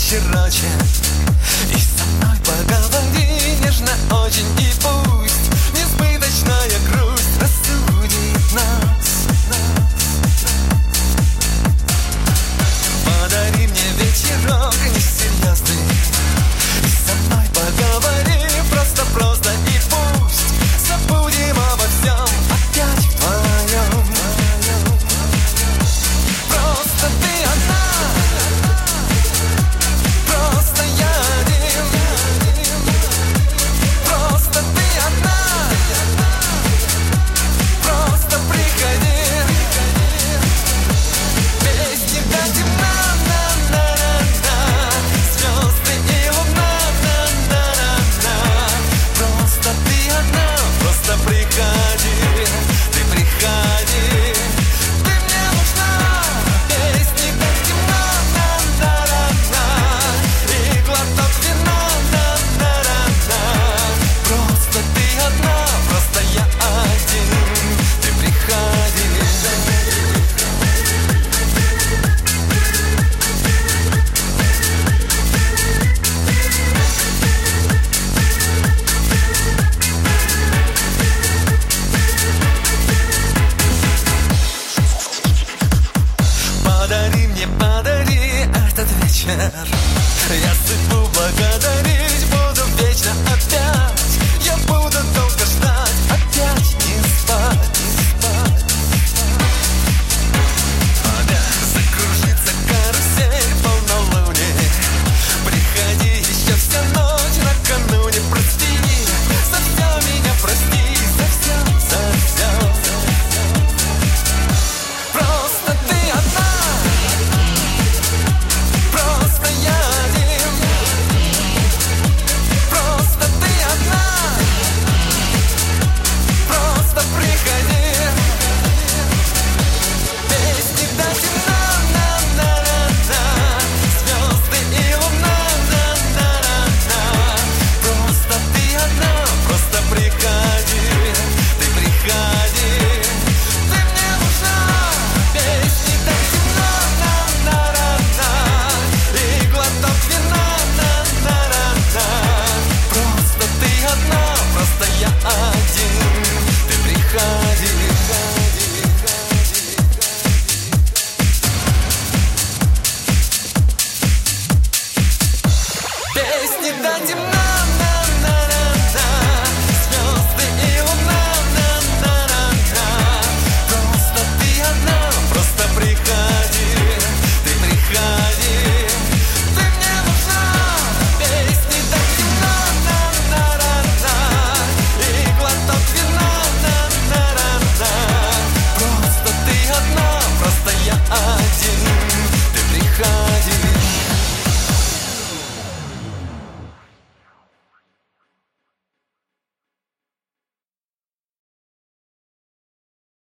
вечерочек, и со мной поговори нежно очень, и пусть несбыточная грусть рассудит нас. Подари мне вечерок несерьезный, и со мной поговори просто-просто, и пусть забудем обо всем опять вдвоем. Просто ты одна, просто я один. Просто ты одна, просто приходи. Без тебя темна, на-на-на-на, звезды и луна, на-на-на-на. Просто ты одна, просто приходи, ты приходи. Ты мне нужна, без тебя темна, на-на-на-на, и глоток вина, на-на-на-на. Просто ты одна, просто я один, ты приходи. Подари мне, подари этот вечер. Я с